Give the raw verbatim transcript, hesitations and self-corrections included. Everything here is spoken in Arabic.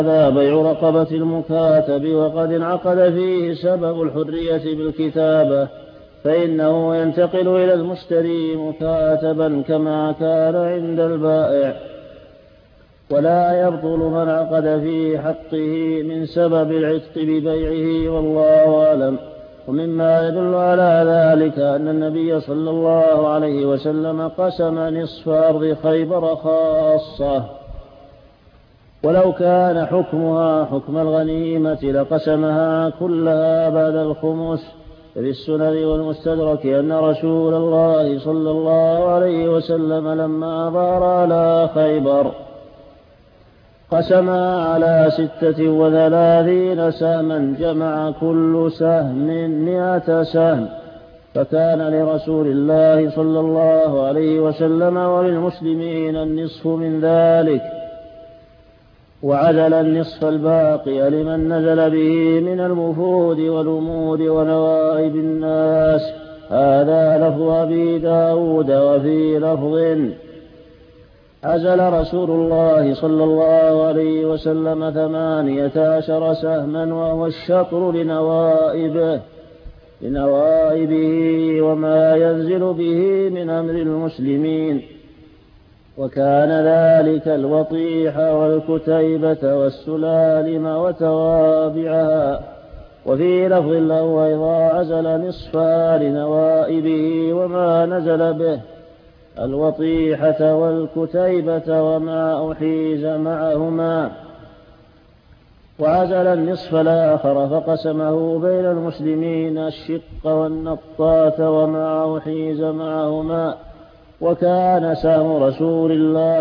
هذا بيع رقبة المكاتب وقد انعقد فيه سبب الحرية بالكتابة، فإنه ينتقل إلى المشتري مكاتبا كما كان عند البائع، ولا يبطل من عقد في حقه من سبب العتق ببيعه، والله أعلم. ومما يدل على ذلك أن النبي صلى الله عليه وسلم قسم نصف أرض خيبر خاصة، ولو كان حكمها حكم الغنيمة لقسمها كلها بعد الخمس. في السنن والمستدرك أن رسول الله صلى الله عليه وسلم لما ظهر على خيبر قسمها على ستة وثلاثين سهما، جمع كل سهم مئة سهم، فكان لرسول الله صلى الله عليه وسلم وللمسلمين النصف من ذلك، وعدل النصف الباقي لمن نزل به من المفود والأمور ونوائب الناس. هذا لفظ أبي داود. وفي لفظ عزل رسول الله صلى الله عليه وسلم ثمانية عشر سهما، وهو الشطر لنوائبه لنوائبه وما ينزل به من أمر المسلمين، وكان ذلك الوطيح والكتيبة والسلالم وتوابعها. وفي لفظ له أيضا عزل نصفها لنوائبه وما نزل به، الوطيحة والكتيبة وما أحيز معهما، وعزل النصف الآخر فقسمه بين المسلمين الشق والنطاة وما أحيز معهما، وكان سهم رسول الله